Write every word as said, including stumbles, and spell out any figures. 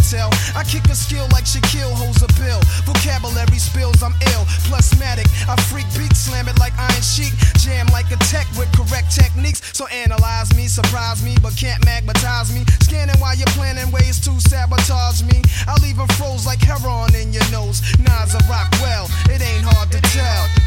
tell. I kick a skill like Shaquille holds a bill. Vocabulary spills, I'm ill. Plusmatic, I freak beat, slam it like Iron Sheik. Jam like a tech with correct techniques. So analyze me, surprise me, but can't magnetize me. Scanning while you're planning ways to sabotage me. I'll leave 'em froze like heroin in your nose. Nas, I rock well, it ain't hard to tell.